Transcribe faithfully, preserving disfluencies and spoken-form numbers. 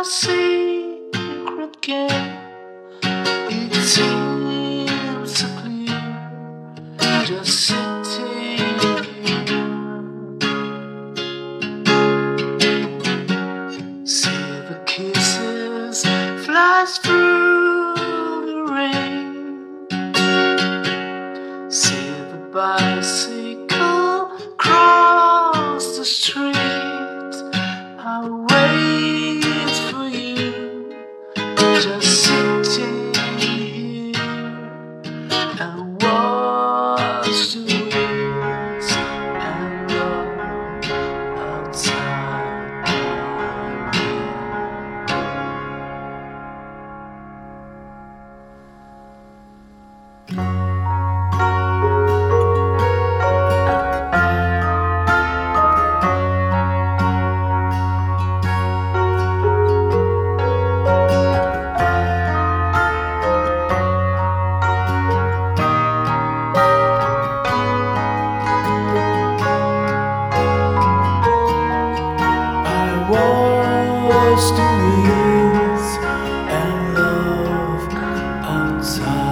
secret game. It seems so clear, just sitting here. See the kisses flash through the rain. See the bicycle cross the street. I wait for you, just sitting here and watch the wheels and love outside my watch the wheels and love outside.